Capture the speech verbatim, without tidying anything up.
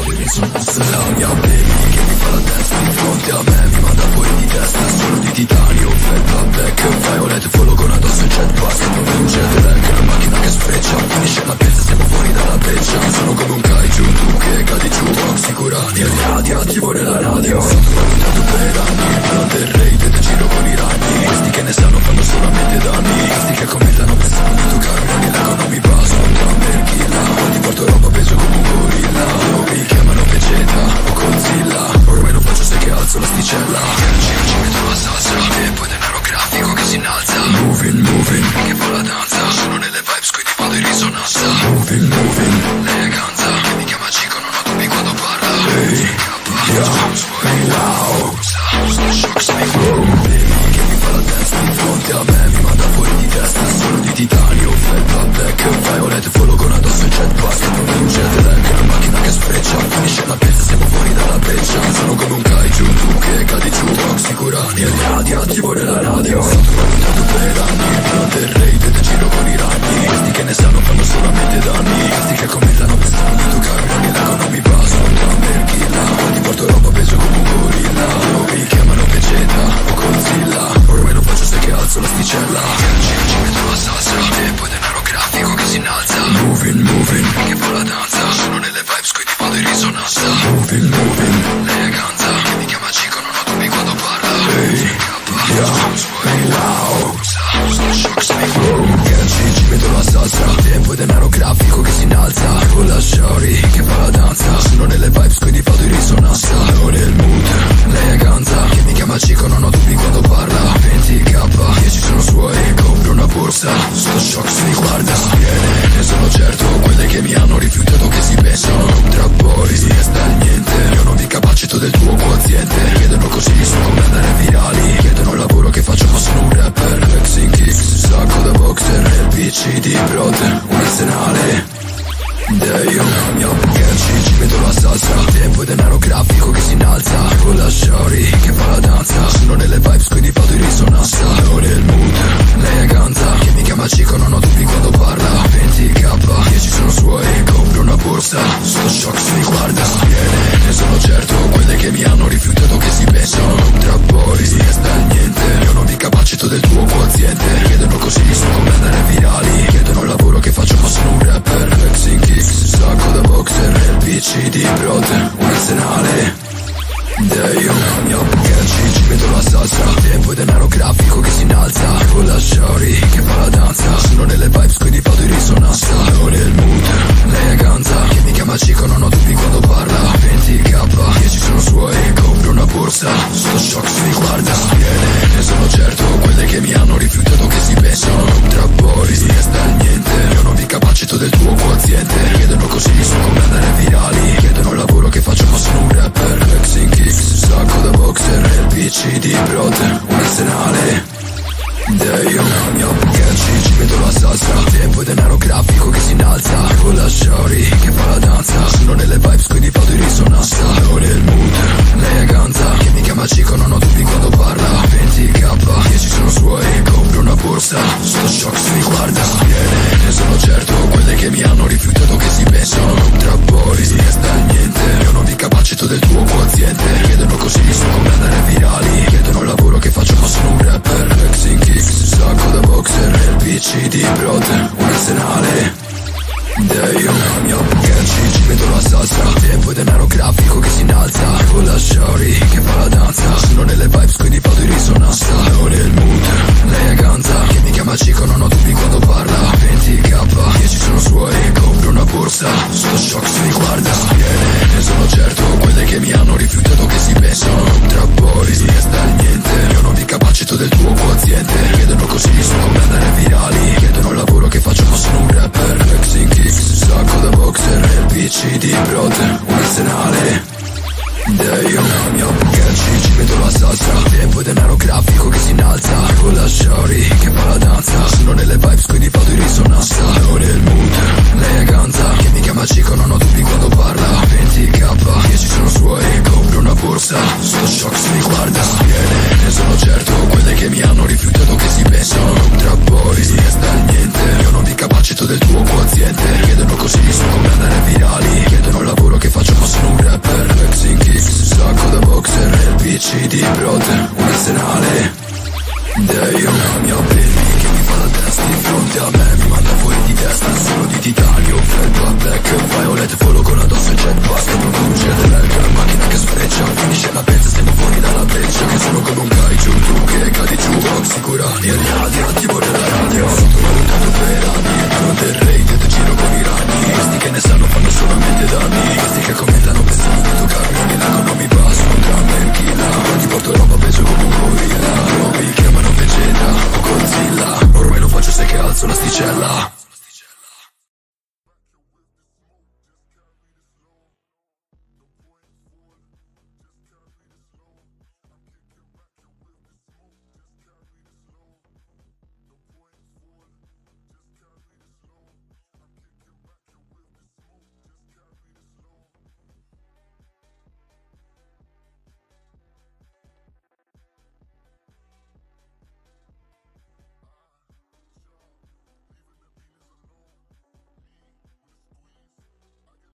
di risonanza. La mia baby che mi fa la testa di fronte a me, mi manda fuori di testa. Sono di titanio, felpa, black, violet, follow con addosso il jetpack. Non è un jet lag, una macchina che sfreccia. Finisce la piazza, siamo fuori dalla breccia. Sono come un kaiju, tu che cadi giù. Toxicuranio, radio attivo nella radio. Sto guardando per anni, non del rate, te giro con i ragni. Questi che ne sanno fanno solamente danni. Questi che commentano pensano di toccarmi, non mi leggo, non mi passo, non per killa. Ti porto roba peso come un gorilla. Mi chiamano Vegeta o Godzilla. Ormai non faccio se che alzo l'asticella. Ci, ci metto la salsa e poi denaro grafico che si innalza. Moving, moving, che fa la danza. Sono nelle vibes, quindi vado in risonanza. Moving, moving, eleganza. Che mi chiama Cico, non ho dubbi quando parla. Ehi, yo, hey, wow. Sto shock, sei flow. Baby che mi fa la testa di fronte a me, mi manda fuori di testa. Sono di titanio, felpa, black, violet, follow con addosso il jetpack. Non è un jet lag, una macchina che sfreccia. Finisce la piazza, siamo fuori dalla breccia. Sono come un kaiju, tu che cadi giù. Toxicuranio, radio attivo nella radio. Sto guardando per anni, non del rate, te giro con i ragni. Questi che ne sanno fanno solamente danni. Questi che commentano pensano di toccarmi, non mi leggo, non mi passo, non per killa. Ti porto roba peso come un gorilla. Mi chiamano Vegeta o Godzilla. Ormai non faccio se che alzo l'asticella. Ci, ci metto la salsa e poi denaro grafico che si innalza. Moving, moving, che fa la danza. Sono nelle vibes, quindi vado in risonanza. Moving, moving, l'eleganza. Che mi chiama Cico, non ho dubbi quando parla. Ehi, yo, hey, wow. Sto shock, sei flow. Ci, ci metto la salsa e poi denaro grafico che si innalza. Con la shorty che fa la danza. Sono nelle vibes, quindi vado in risonanza. Sono nel mood, l'eleganza. Che mi chiama Cico, non ho dubbi quando parla. venti k, dieci sono suoi, compro una borsa. Sto shock se mi guarda, viene, ne sono certo. Quelle che mi hanno rifiutato che si pensano tra poi si resta il niente. Io non mi capacito del tuo quoziente. Chiedono così mi so come andare virali. Chiedono il lavoro che faccio ma sono un rapper. Flexing kicks, sacco da boxer. L P C di prod, un arsenale. Dai, io la mia ci, ci metto la salsa e poi denaro grafico che si innalza. Con la shorty che fa la danza. Sono nelle vibes quindi vado in risonanza. Sono nel mood, l'eleganza. Che mi chiama Cico, non ho dubbi quando parla. venti k, dieci sono suoi, compro una borsa. Sto shock se mi guarda, viene, ne sono certo. Quelle che mi hanno rifiutato che si pensano tra poi si resta il niente. Io non mi capacito del tuo quoziente. Chiedono così mi so come andare virali. Chiedono il lavoro che faccio ma sono un rapper. Flexing kicks, sacco da boxer. L P C di prod, un arsenale. Dai, io la mia ci, ci metto la salsa e poi denaro grafico che si innalza. Con la shorty che fa la danza. Sono nelle vibes quindi vado in risonanza. Sono nel mood, l'eleganza. Che mi chiama Cico, non ho dubbi quando parla. venti k, dieci sono suoi, compro una borsa. Sto shock se mi guarda, viene, ne sono certo. Quelle che mi hanno rifiutato che si pensano tra poi si resta il niente. Io non mi capacito del tuo quoziente. Chiedono così mi so come andare virali. Chiedono il lavoro che faccio ma sono un rapper. Flexing kicks, sacco da boxer. L P C di prod, un arsenale. Dai, io la mia ci, ci metto la salsa e poi denaro grafico che si innalza. Con la shorty che fa la danza. Sono nelle vibes quindi vado in risonanza. Sono nel mood, l'eleganza. Che mi chiama Cico, non ho dubbi quando parla. venti k, dieci sono suoi, compro una borsa. Sto shock se mi guarda, viene, ne sono certo. Quelle che mi hanno rifiutato che si pensano tra poi si resta il niente. Io non mi capacito del tuo quoziente. Chiedono così mi so come andare virali. Chiedono il lavoro che faccio ma sono un rapper. Flexing kicks, sacco da boxer. L P C di prod, un arsenale. Dai, io la mia ci, ci metto la salsa e poi denaro grafico che si innalza. Con la shorty che fa la danza. Sono nelle vibes quindi vado in risonanza. Sono nel mood, l'eleganza. Che mi chiama Cico, non ho dubbi quando parla. venti k, dieci sono suoi, compro una borsa. Sto shock se mi guarda, viene, ne sono certo. Quelle che mi hanno rifiutato che si pensano tra poi si resta il niente. Io non mi capacito del tuo quoziente. Chiedono così mi so come andare virali. Chiedono il lavoro che faccio ma sono un rapper. Flexing kicks, sacco da boxer. L P C di prod, un arsenale. Dai, io la mia ci, ci metto la salsa e poi denaro grafico che si innalza. Con la shorty che fa la danza. Sono nelle vibes quindi vado in risonanza. Sono nel mood, l'eleganza. Che mi chiama Cico, non ho dubbi quando parla. venti k, dieci sono suoi, compro una borsa. Sto shock se mi guarda,